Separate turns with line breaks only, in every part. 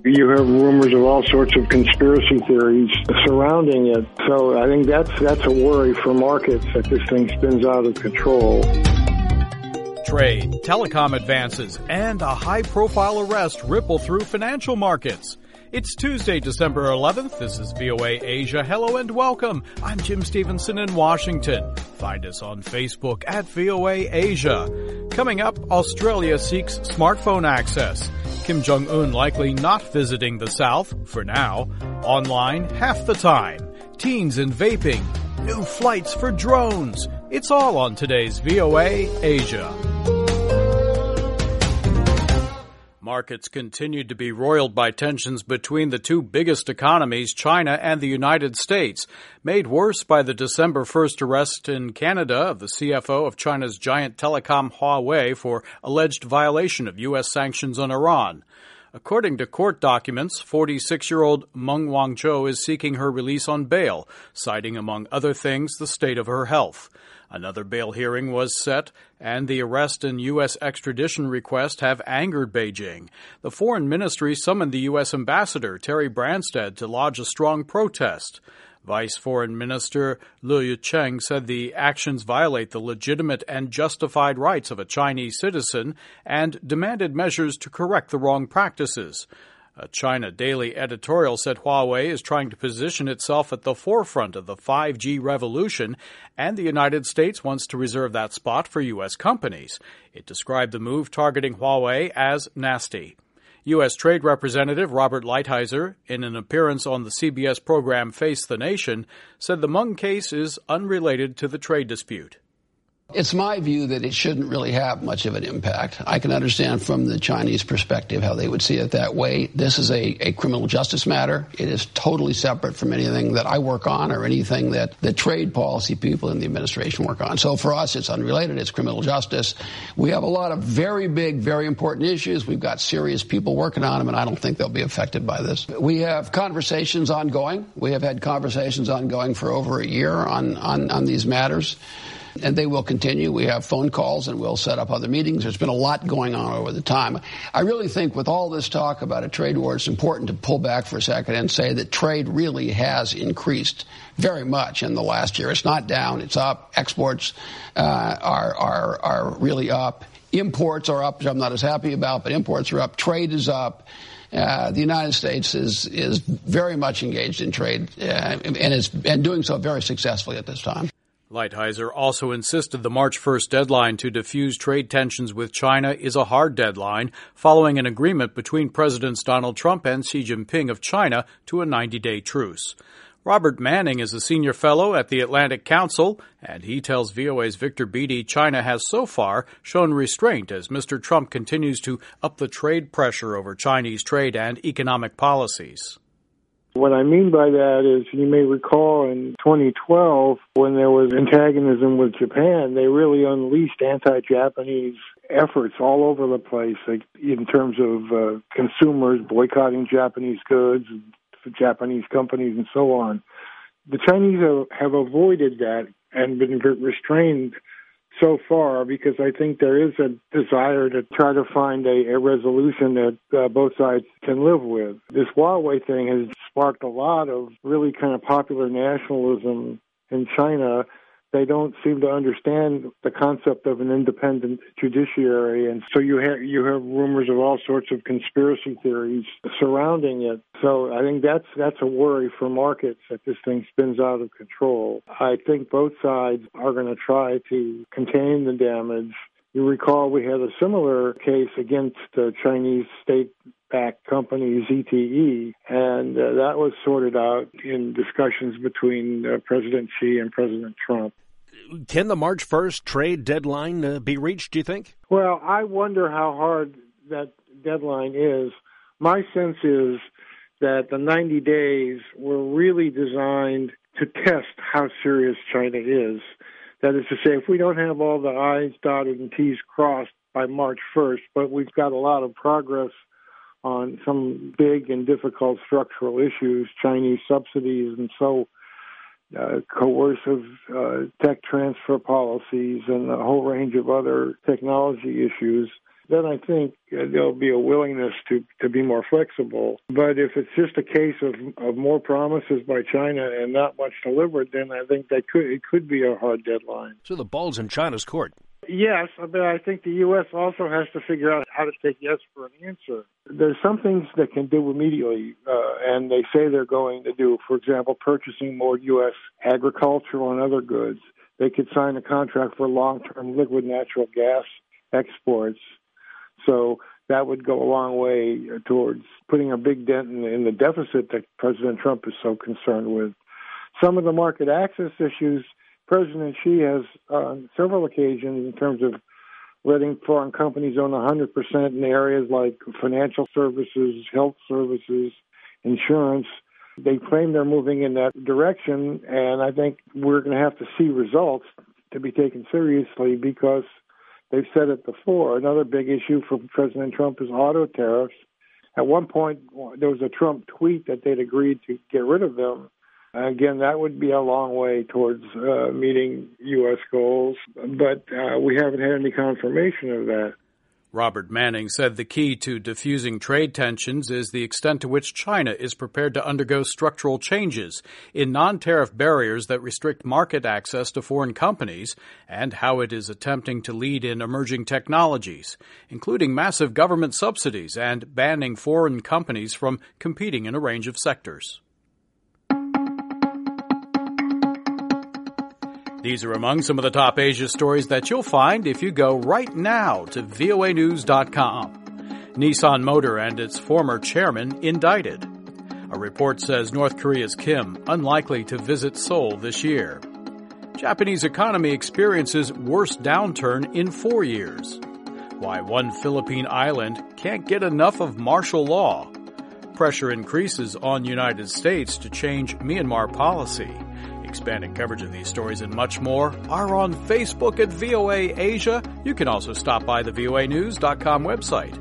You have rumors of all sorts of conspiracy theories surrounding it. So I think that's a worry for markets that this thing spins out of control.
Trade, telecom advances, and a high-profile arrest ripple through financial markets. It's Tuesday, December 11th. This is VOA Asia. Hello and welcome. I'm Jim Stevenson in Washington. Find us on Facebook at VOA Asia. Coming up, Australia seeks smartphone access. Kim Jong-un likely not visiting the South, for now. Online half the time. Teens and vaping. New flights for drones. It's all on today's VOA Asia. Markets continued to be roiled by tensions between the two biggest economies, China and the United States, made worse by the December 1st arrest in Canada of the CFO of China's giant telecom Huawei for alleged violation of U.S. sanctions on Iran. According to court documents, 46-year-old Meng Wanzhou is seeking her release on bail, citing, among other things, the state of her health. Another bail hearing was set, and the arrest and U.S. extradition request have angered Beijing. The Foreign Ministry summoned the U.S. Ambassador, Terry Branstad, to lodge a strong protest. Vice Foreign Minister Liu Cheng said the actions violate the legitimate and justified rights of a Chinese citizen and demanded measures to correct the wrong practices. A China Daily editorial said Huawei is trying to position itself at the forefront of the 5G revolution, and the United States wants to reserve that spot for U.S. companies. It described the move targeting Huawei as nasty. U.S. Trade Representative Robert Lighthizer, in an appearance on the CBS program Face the Nation, said the Meng case is unrelated to the trade dispute.
It's my view that it shouldn't really have much of an impact. I can understand from the Chinese perspective how they would see it that way. This is a criminal justice matter. It is totally separate from anything that I work on or anything that the trade policy people in the administration work on. So for us, it's unrelated. It's criminal justice. We have a lot of very big, very important issues. We've got serious people working on them, and I don't think they'll be affected by this. We have conversations ongoing. We have had conversations ongoing for over a year on these matters. And they will continue. We have phone calls and we'll set up other meetings. There's been a lot going on over the time. I really think with all this talk about a trade war, it's important to pull back for a second and say that trade really has increased very much in the last year. It's not down, it's up. Exports are really up. Imports are up, which I'm not as happy about, but imports are up. Trade is up. The United States is very much engaged in trade and doing so very successfully at this time.
Lighthizer also insisted the March 1st deadline to diffuse trade tensions with China is a hard deadline, following an agreement between Presidents Donald Trump and Xi Jinping of China to a 90-day truce. Robert Manning is a senior fellow at the Atlantic Council, and he tells VOA's Victor Beattie China has so far shown restraint as Mr. Trump continues to up the trade pressure over Chinese trade and economic policies.
What I mean by that is you may recall in 2012 when there was antagonism with Japan, they really unleashed anti-Japanese efforts all over the place, like in terms of consumers boycotting Japanese goods, Japanese companies, and so on. The Chinese have avoided that and been restrained so far because I think there is a desire to try to find a resolution that both sides can live with. This Huawei thing has sparked a lot of really kind of popular nationalism in China. They don't seem to understand the concept of an independent judiciary, and so you have rumors of all sorts of conspiracy theories surrounding it. So I think that's a worry for markets that this thing spins out of control. I think both sides are going to try to contain the damage. You recall we had a similar case against the Chinese state-backed company ZTE, and that was sorted out in discussions between President Xi and President Trump.
Can the March 1st trade deadline be reached, do you think?
Well, I wonder how hard that deadline is. My sense is that the 90 days were really designed to test how serious China is. That is to say, if we don't have all the I's dotted and T's crossed by March 1st, but we've got a lot of progress on some big and difficult structural issues, Chinese subsidies and so coercive tech transfer policies and a whole range of other technology issues, then I think there'll be a willingness to be more flexible. But if it's just a case of more promises by China and not much delivered, then I think it could be a hard deadline.
So the ball's in China's court.
Yes, but I think the U.S. also has to figure out how to take yes for an answer. There's some things they can do immediately, and they say they're going to do. For example, purchasing more U.S. agricultural and other goods. They could sign a contract for long-term liquid natural gas exports. So that would go a long way towards putting a big dent in the deficit that President Trump is so concerned with. Some of the market access issues, President Xi has on several occasions in terms of letting foreign companies own 100% in areas like financial services, health services, insurance. They claim they're moving in that direction, and I think we're going to have to see results to be taken seriously because they've said it before. Another big issue for President Trump is auto tariffs. At one point, there was a Trump tweet that they'd agreed to get rid of them. Again, that would be a long way towards meeting U.S. goals, but we haven't had any confirmation of that.
Robert Manning said the key to diffusing trade tensions is the extent to which China is prepared to undergo structural changes in non-tariff barriers that restrict market access to foreign companies and how it is attempting to lead in emerging technologies, including massive government subsidies and banning foreign companies from competing in a range of sectors. These are among some of the top Asia stories that you'll find if you go right now to voanews.com. Nissan Motor and its former chairman indicted. A report says North Korea's Kim unlikely to visit Seoul this year. Japanese economy experiences worst downturn in 4 years. Why one Philippine island can't get enough of martial law. Pressure increases on United States to change Myanmar policy. Expanding coverage of these stories and much more are on Facebook at VOA Asia. You can also stop by the voanews.com website.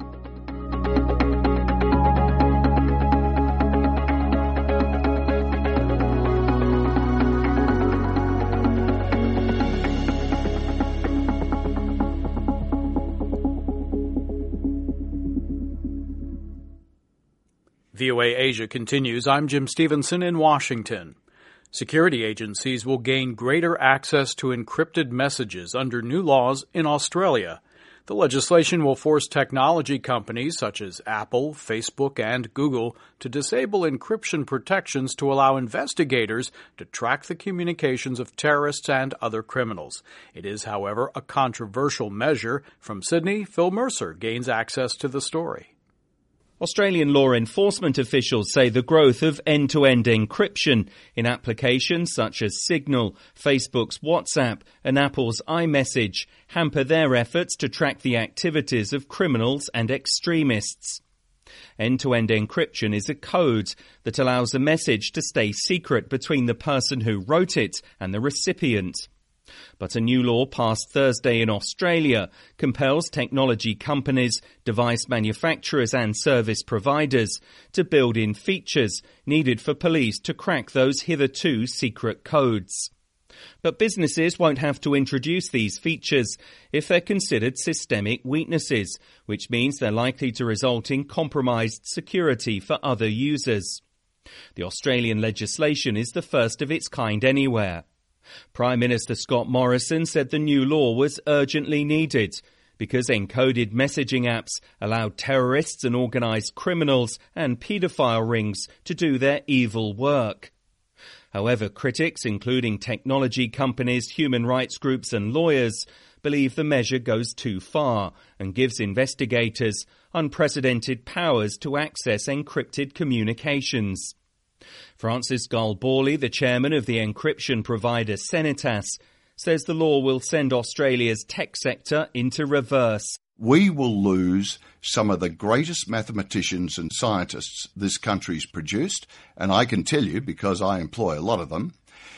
VOA Asia continues. I'm Jim Stevenson in Washington. Security agencies will gain greater access to encrypted messages under new laws in Australia. The legislation will force technology companies such as Apple, Facebook, and Google to disable encryption protections to allow investigators to track the communications of terrorists and other criminals. It is, however, a controversial measure. From Sydney, Phil Mercer gains access to the story.
Australian law enforcement officials say the growth of end-to-end encryption in applications such as Signal, Facebook's WhatsApp and Apple's iMessage hamper their efforts to track the activities of criminals and extremists. End-to-end encryption is a code that allows a message to stay secret between the person who wrote it and the recipient. But a new law passed Thursday in Australia compels technology companies, device manufacturers and service providers to build in features needed for police to crack those hitherto secret codes. But businesses won't have to introduce these features if they're considered systemic weaknesses, which means they're likely to result in compromised security for other users. The Australian legislation is the first of its kind anywhere. Prime Minister Scott Morrison said the new law was urgently needed because encoded messaging apps allowed terrorists and organised criminals and paedophile rings to do their evil work. However, critics, including technology companies, human rights groups and lawyers, believe the measure goes too far and gives investigators unprecedented powers to access encrypted communications. Francis Gull-Borley, the chairman of the encryption provider Senitas, says the law will send Australia's tech sector into reverse.
We will lose some of the greatest mathematicians and scientists this country's produced, and I can tell you, because I employ a lot of them,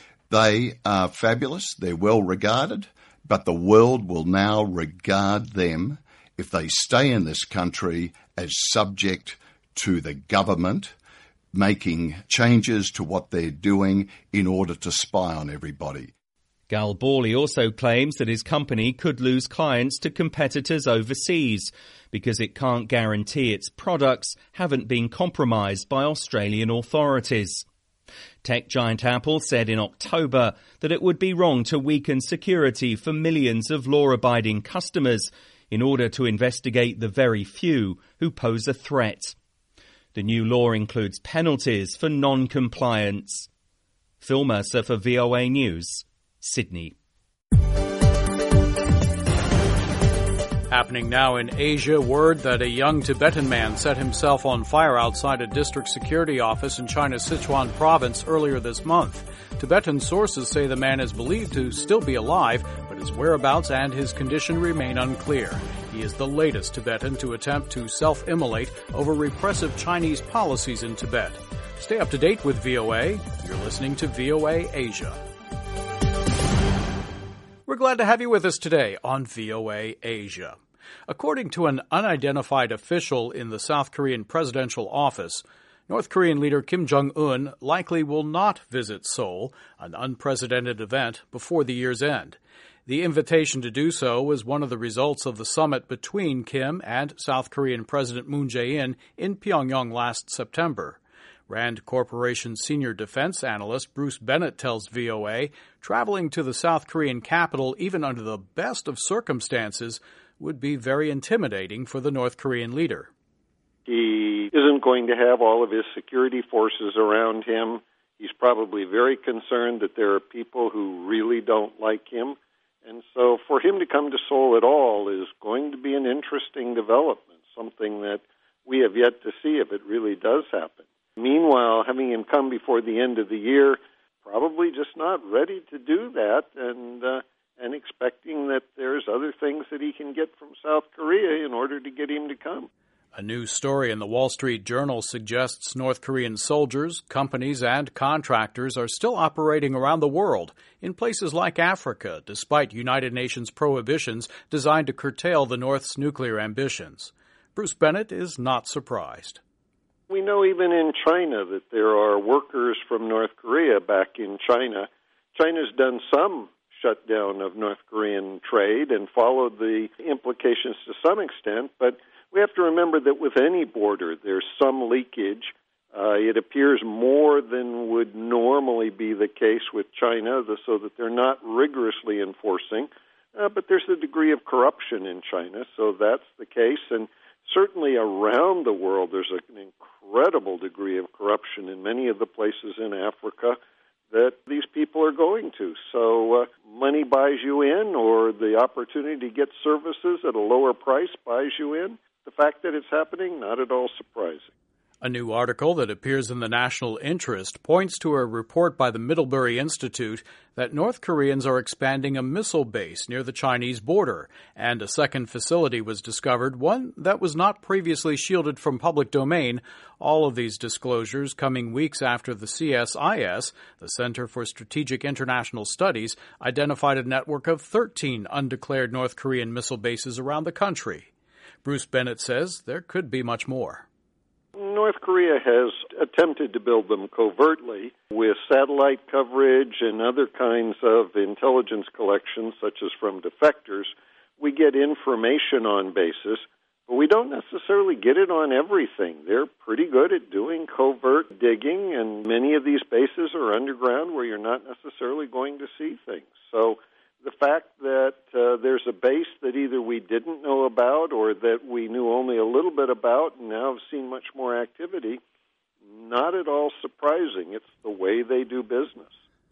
they are fabulous, they're well regarded, but the world will now regard them, if they stay in this country, as subject to the government making changes to what they're doing in order to spy on everybody.
Gal Borley also claims that his company could lose clients to competitors overseas because it can't guarantee its products haven't been compromised by Australian authorities. Tech giant Apple said in October that it would be wrong to weaken security for millions of law-abiding customers in order to investigate the very few who pose a threat. The new law includes penalties for non-compliance. Phil Mercer for VOA News, Sydney.
Happening now in Asia, word that a young Tibetan man set himself on fire outside a district security office in China's Sichuan province earlier this month. Tibetan sources say the man is believed to still be alive, but his whereabouts and his condition remain unclear. He is the latest Tibetan to attempt to self-immolate over repressive Chinese policies in Tibet. Stay up to date with VOA. You're listening to VOA Asia. We're glad to have you with us today on VOA Asia. According to an unidentified official in the South Korean presidential office, North Korean leader Kim Jong-un likely will not visit Seoul, an unprecedented event, before the year's end. The invitation to do so was one of the results of the summit between Kim and South Korean President Moon Jae-in in Pyongyang last September. Rand Corporation senior defense analyst Bruce Bennett tells VOA traveling to the South Korean capital, even under the best of circumstances, would be very intimidating for the North Korean leader.
He isn't going to have all of his security forces around him. He's probably very concerned that there are people who really don't like him. And so for him to come to Seoul at all is going to be an interesting development, something that we have yet to see if it really does happen. Meanwhile, having him come before the end of the year, probably just not ready to do that, and expecting that there's other things that he can get from South Korea in order to get him to come.
A new story in the Wall Street Journal suggests North Korean soldiers, companies, and contractors are still operating around the world, in places like Africa, despite United Nations prohibitions designed to curtail the North's nuclear ambitions. Bruce Bennett is not surprised.
We know even in China that there are workers from North Korea back in China. China's done some shutdown of North Korean trade and followed the implications to some extent, but we have to remember that with any border, there's some leakage. It appears more than would normally be the case with China, so that they're not rigorously enforcing. But there's a degree of corruption in China, so that's the case. And certainly around the world, there's an incredible degree of corruption in many of the places in Africa that these people are going to. So money buys you in, or the opportunity to get services at a lower price buys you in. The fact that it's happening, not at all surprising.
A new article that appears in the National Interest points to a report by the Middlebury Institute that North Koreans are expanding a missile base near the Chinese border, and a second facility was discovered, one that was not previously shielded from public domain. All of these disclosures coming weeks after the CSIS, the Center for Strategic International Studies, identified a network of 13 undeclared North Korean missile bases around the country. Bruce Bennett says there could be much more.
North Korea has attempted to build them covertly with satellite coverage and other kinds of intelligence collections, such as from defectors. We get information on bases, but we don't necessarily get it on everything. They're pretty good at doing covert digging, and many of these bases are underground where you're not necessarily going to see things. So the fact that there's a base that either we didn't know about or that we knew only a little bit about and now have seen much more activity, not at all surprising. It's the way they do business.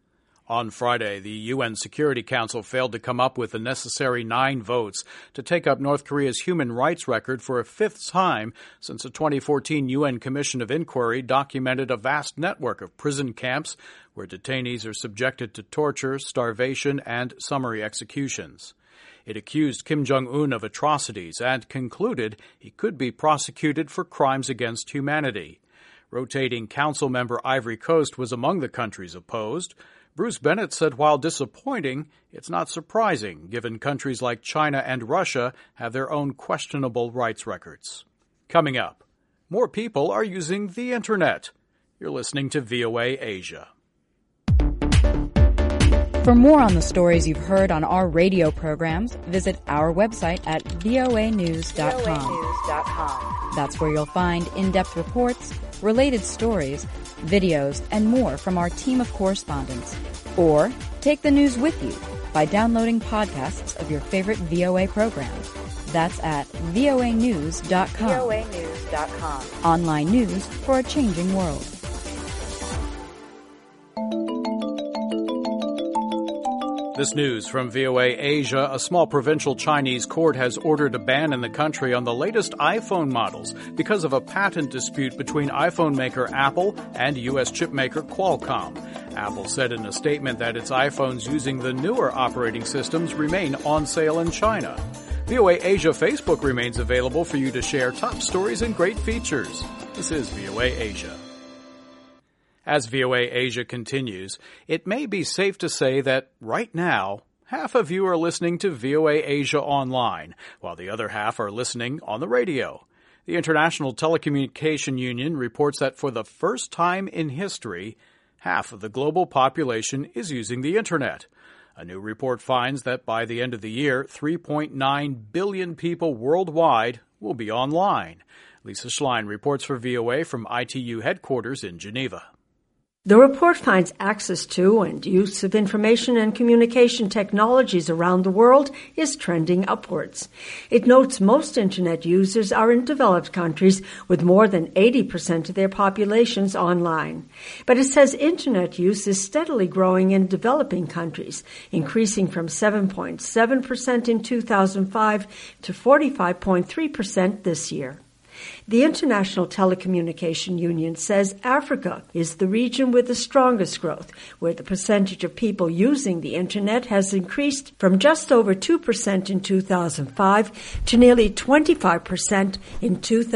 On Friday, the UN Security Council failed to come up with the necessary 9 votes to take up North Korea's human rights record for a 5th time since a 2014 UN Commission of Inquiry documented a vast network of prison camps where detainees are subjected to torture, starvation, and summary executions. It accused Kim Jong-un of atrocities and concluded he could be prosecuted for crimes against humanity. Rotating council member Ivory Coast was among the countries opposed. Bruce Bennett said while disappointing, it's not surprising, given countries like China and Russia have their own questionable rights records. Coming up, more people are using the Internet. You're listening to VOA Asia.
For more on the stories you've heard on our radio programs, visit our website at voanews.com. That's where you'll find in-depth reports, related stories, videos, and more from our team of correspondents. Or take the news with you by downloading podcasts of your favorite VOA programs. That's at voanews.com.
voanews.com.
Online news for a changing world.
This news from VOA Asia. A small provincial Chinese court has ordered a ban in the country on the latest iPhone models because of a patent dispute between iPhone maker Apple and U.S. chip maker Qualcomm. Apple said in a statement that its iPhones using the newer operating systems remain on sale in China. VOA Asia Facebook remains available for you to share top stories and great features. This is VOA Asia. As VOA Asia continues, it may be safe to say that right now, half of you are listening to VOA Asia online, while the other half are listening on the radio. The International Telecommunication Union reports that for the first time in history, half of the global population is using the Internet. A new report finds that by the end of the year, 3.9 billion people worldwide will be online. Lisa Schlein reports for VOA from ITU headquarters in Geneva.
The report finds access to and use of information and communication technologies around the world is trending upwards. It notes most Internet users are in developed countries with more than 80% of their populations online. But it says Internet use is steadily growing in developing countries, increasing from 7.7% in 2005 to 45.3% this year. The International Telecommunication Union says Africa is the region with the strongest growth, where the percentage of people using the Internet has increased from just over 2% in 2005 to nearly 25% in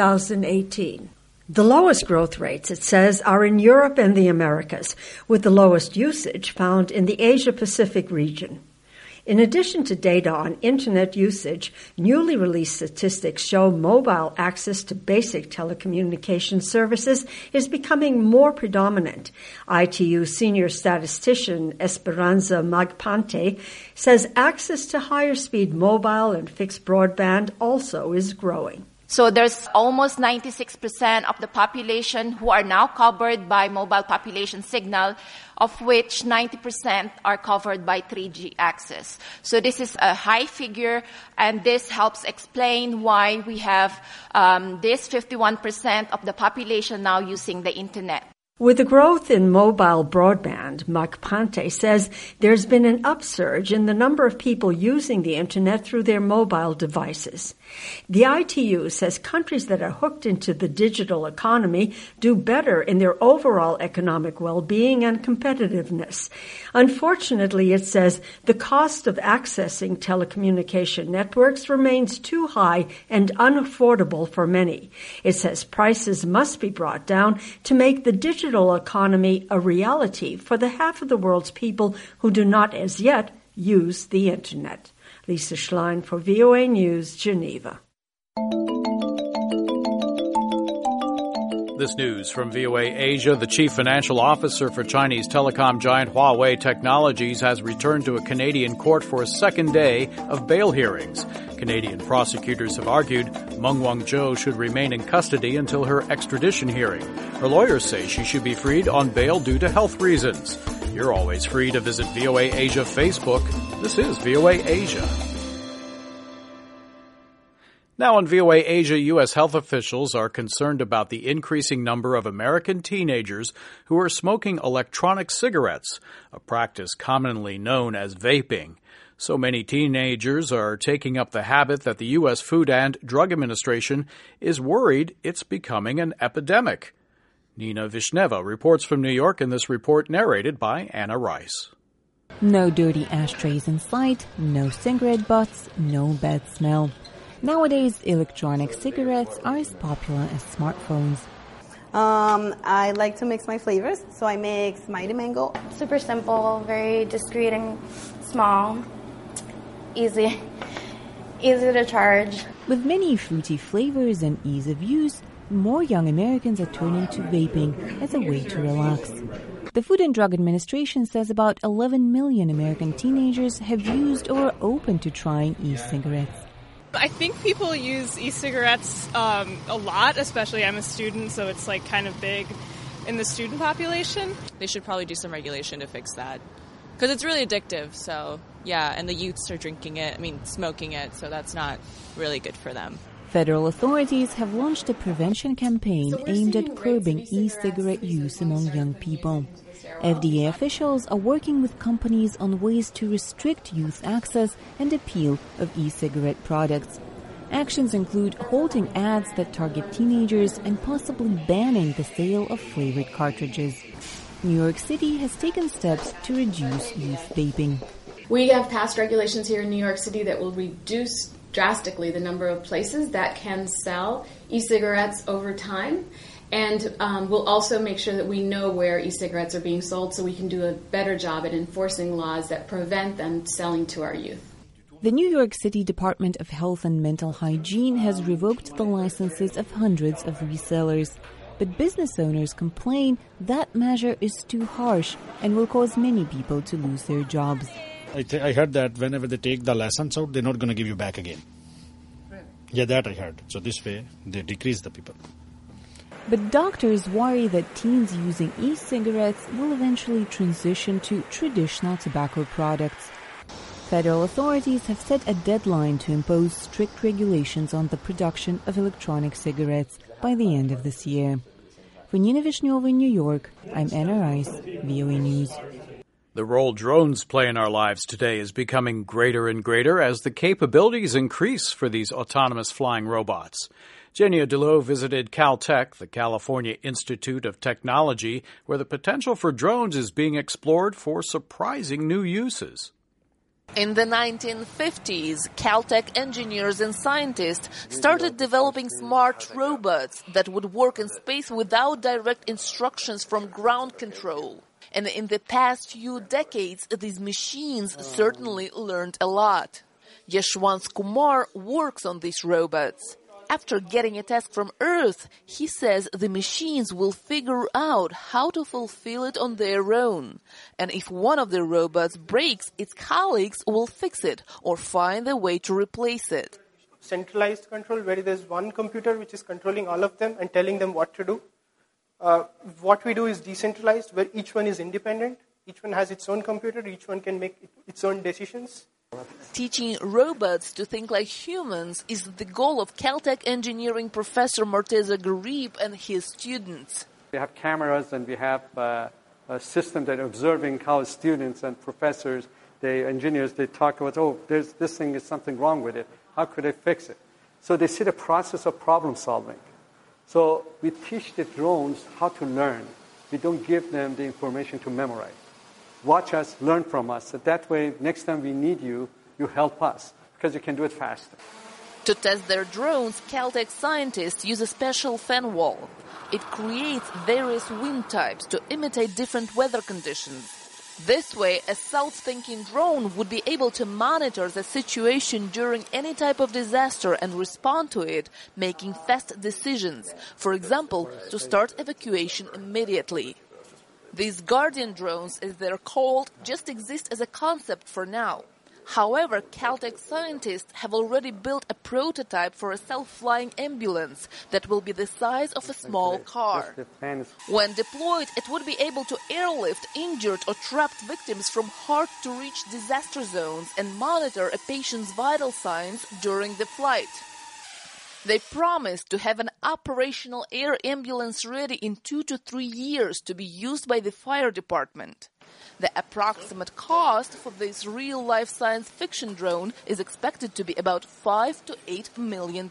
2018. The lowest growth rates, it says, are in Europe and the Americas, with the lowest usage found in the Asia-Pacific region. In addition to data on Internet usage, newly released statistics show mobile access to basic telecommunication services is becoming more predominant. ITU senior statistician Esperanza Magpante says access to higher-speed mobile and fixed broadband also is growing.
So there's almost 96% of the population who are now covered by mobile population signal, of which 90% are covered by 3G access. So this is a high figure, and this helps explain why we have this 51% of the population now using the Internet.
With the growth in mobile broadband, Magpante says there's been an upsurge in the number of people using the Internet through their mobile devices. The ITU says countries that are hooked into the digital economy do better in their overall economic well-being and competitiveness. Unfortunately, it says the cost of accessing telecommunication networks remains too high and unaffordable for many. It says prices must be brought down to make the digital economy a reality for the half of the world's people who do not as yet use the Internet. Lisa Schlein for VOA News, Geneva.
This news from VOA Asia. The chief financial officer for Chinese telecom giant Huawei Technologies has returned to a Canadian court for a second day of bail hearings. Canadian prosecutors have argued Meng Wanzhou should remain in custody until her extradition hearing. Her lawyers say she should be freed on bail due to health reasons. You're always free to visit VOA Asia Facebook. This is VOA Asia. Now on VOA Asia, U.S. health officials are concerned about the increasing number of American teenagers who are smoking electronic cigarettes, a practice commonly known as vaping. So many teenagers are taking up the habit that the U.S. Food and Drug Administration is worried it's becoming an epidemic. Nina Vishneva reports from New York in this report narrated by Anna Rice.
No dirty ashtrays in sight, no cigarette butts, no bad smell. Nowadays, electronic cigarettes are as popular as smartphones.
I like to mix my flavors, so I mix Mighty Mango.
Super simple, very discreet and small, easy to charge.
With many fruity flavors and ease of use, more young Americans are turning to vaping as a way to relax. The Food and Drug Administration says about 11 million American teenagers have used or are open to trying e-cigarettes.
I think people use e-cigarettes a lot, especially I'm a student, so it's like kind of big in the student population.
They should probably do some regulation to fix that because it's really addictive. So, yeah, and the youths are smoking it, so that's not really good for them.
Federal authorities have launched a prevention campaign aimed at curbing e-cigarette use among young people. FDA officials are working with companies on ways to restrict youth access and appeal of e-cigarette products. Actions include halting ads that target teenagers and possibly banning the sale of flavored cartridges. New York City has taken steps to reduce youth vaping.
We have passed regulations here in New York City that will reduce drastically the number of places that can sell e-cigarettes over time. And we'll also make sure that we know where e-cigarettes are being sold so we can do a better job at enforcing laws that prevent them selling to our youth.
The New York City Department of Health and Mental Hygiene has revoked the licenses of hundreds of resellers. But business owners complain that measure is too harsh and will cause many people to lose their jobs.
I heard that whenever they take the license out, they're not going to give you back again. Yeah, that I heard. So this way, they decrease the people.
But doctors worry that teens using e-cigarettes will eventually transition to traditional tobacco products. Federal authorities have set a deadline to impose strict regulations on the production of electronic cigarettes by the end of this year. For Nina Vishneva in New York, I'm Anna Rice, VOA News.
The role drones play in our lives today is becoming greater and greater as the capabilities increase for these autonomous flying robots. Genia Delo visited Caltech, the California Institute of Technology, where the potential for drones is being explored for surprising new uses.
In the 1950s, Caltech engineers and scientists started developing smart robots that would work in space without direct instructions from ground control. And in the past few decades, these machines certainly learned a lot. Yashwant Kumar works on these robots. After getting a task from Earth, he says the machines will figure out how to fulfill it on their own. And if one of the robots breaks, its colleagues will fix it or find a way to replace it.
Centralized control, where there's one computer which is controlling all of them and telling them what to do. What we do is decentralized, where each one is independent. Each one has its own computer. Each one can make its own decisions.
Teaching robots to think like humans is the goal of Caltech engineering professor Morteza Garib and his students.
We have cameras and we have a system that observing how students and professors, the engineers, they talk about, this thing is something wrong with it. How could I fix it? So they see the process of problem solving. So we teach the drones how to learn. We don't give them the information to memorize. Watch us, learn from us. So that way, next time we need you, you help us, because you can do it faster.
To test their drones, Caltech scientists use a special fan wall. It creates various wind types to imitate different weather conditions. This way, a south-thinking drone would be able to monitor the situation during any type of disaster and respond to it, making fast decisions. For example, to start evacuation immediately. These Guardian drones, as they're called, just exist as a concept for now. However, Caltech scientists have already built a prototype for a self-flying ambulance that will be the size of a small car. When deployed, it would be able to airlift injured or trapped victims from hard-to-reach disaster zones and monitor a patient's vital signs during the flight. They promised to have an operational air ambulance ready in 2 to 3 years to be used by the fire department. The approximate cost for this real-life science fiction drone is expected to be about $5 to $8 million.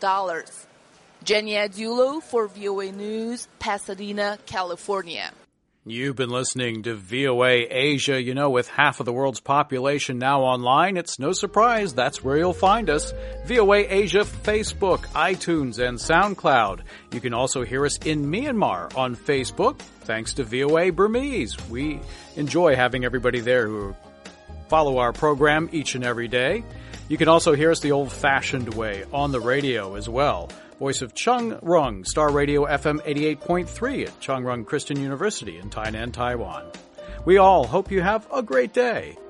Genia Delo for VOA News, Pasadena, California.
You've been listening to VOA Asia. You know, with half of the world's population now online, it's no surprise that's where you'll find us. VOA Asia, Facebook, iTunes, and SoundCloud. You can also hear us in Myanmar on Facebook, thanks to VOA Burmese. We enjoy having everybody there who follow our program each and every day. You can also hear us the old-fashioned way on the radio as well. Voice of Chung Rung, Star Radio FM 88.3 at Chung Rung Christian University in Tainan, Taiwan. We all hope you have a great day.